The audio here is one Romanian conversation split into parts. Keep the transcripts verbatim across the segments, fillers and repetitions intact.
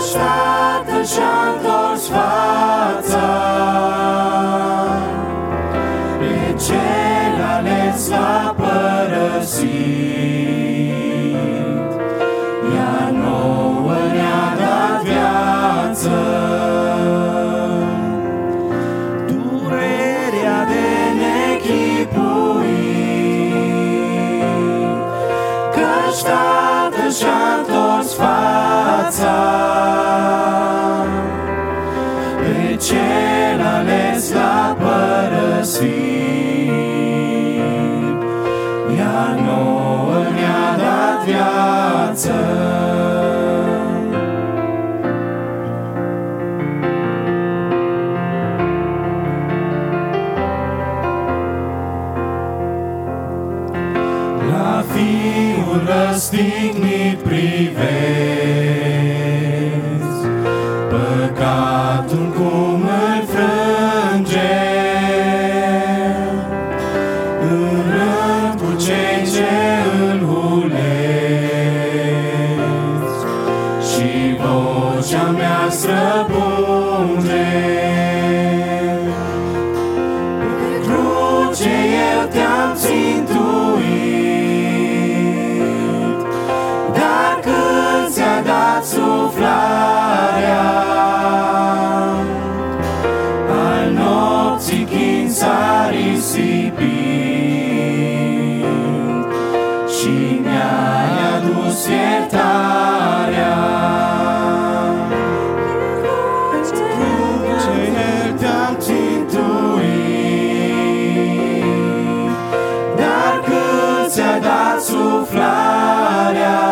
Căci Tatăl și-a întors fața, pe cel ales l-a părăsit, iar nouă ne-a dat viață. Durerea de nechipuit, căci Tatăl și-a întors fața, pe cel ales l-a părăsit, iar nouă ne-a dat viață. La Fiul răstignit privesc, păcatul cum îl frânge, în rând cu cei ce îl hulesc, și vocea mea străpunge. Pe cruce eu te-am țintuit, dar când ți-a dat suflarea, al nopții chin s-a risipit, și mi-ai adus iertarea. Cruce te-am țintuit, dar când ți-a dat suflarea,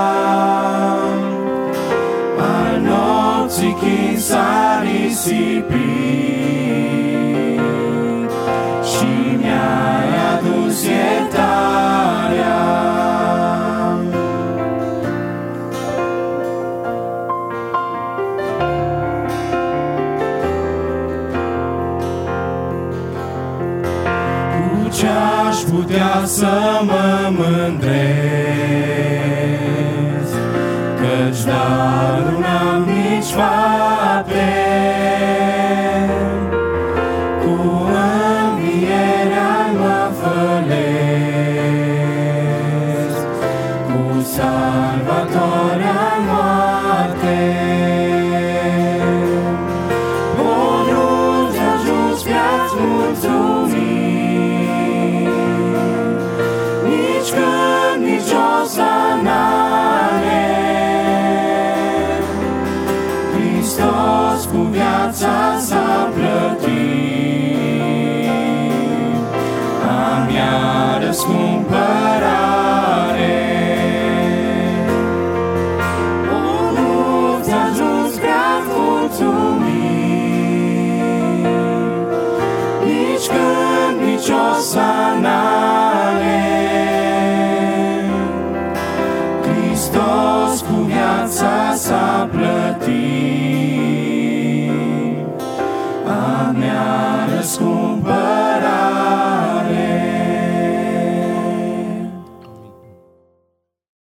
al nopții chin s-a risipit, și mi-ai adus iertarea. Cu ce-aș putea să mă mândresc, căci dar nu am nici fapte. Cu învierea mă fălesc, cu salvatoarea moarte. Bunul ți-a ajuns pe-ați mulțumit, nici când, nici o sanare. Hristos cu viața s-a plătit, am iar răscumpărare. Bunul ți-a ajuns prea-ți mulțumit, nici când, nici o sanare. Hristos cu viața s-a plătit, a mea răscumpărare.